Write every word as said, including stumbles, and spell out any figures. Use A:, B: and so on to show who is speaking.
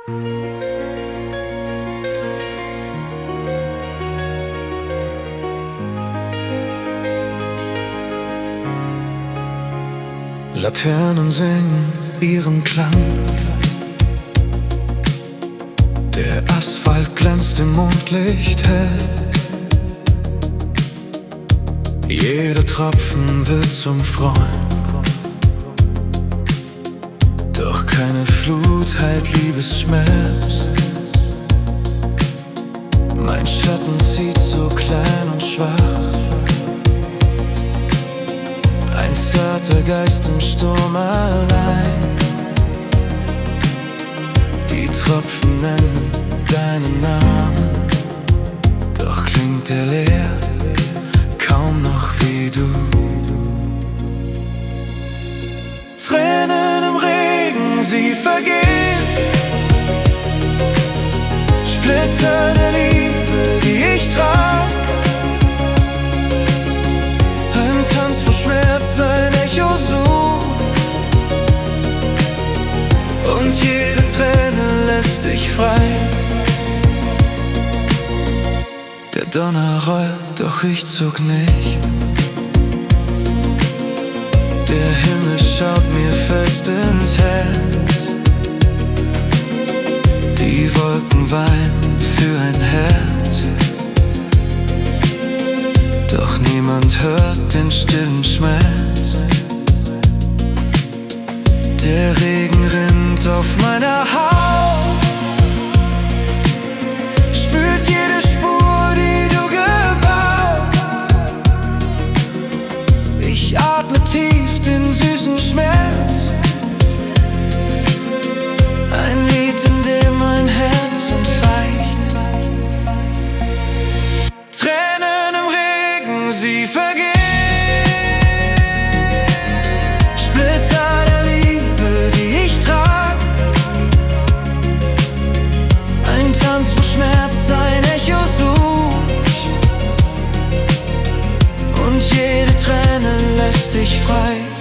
A: Laternen singen ihren Klang. Der Asphalt glänzt im Mondlicht hell. Jeder Tropfen wird zum Freund. Doch keine Flut heilt Liebesschmerz. Mein Schatten zieht so klein und schwach. Ein zarter Geist im Sturm allein. Die Tropfen nennen deinen Namen, doch klingt er leer, kaum noch wie du. Tränen im Regen, sie vergehen. Splitter der Liebe, die ich trag. Ein Tanz vor Schmerz, ein Echo sucht. Und jede Träne lässt dich frei. Der Donner rollt, doch ich zuck nicht. Der Himmel schaut mir fest ins Herz. Die Wolken weinen für ein Herz. Doch niemand hört den stillen Schmerz. Der Regen rinnt auf meiner Haut, spült jede Spur, die du gebaut. Ich atme tief den süßen Schmerz. Ein Lied, in dem mein Herz entweicht. Tränen im Regen, sie vergehen. Splitter der Liebe, die ich trag. Ein Tanz vor Schmerz, ein Echo sucht. Und jede Träne lässt dich frei.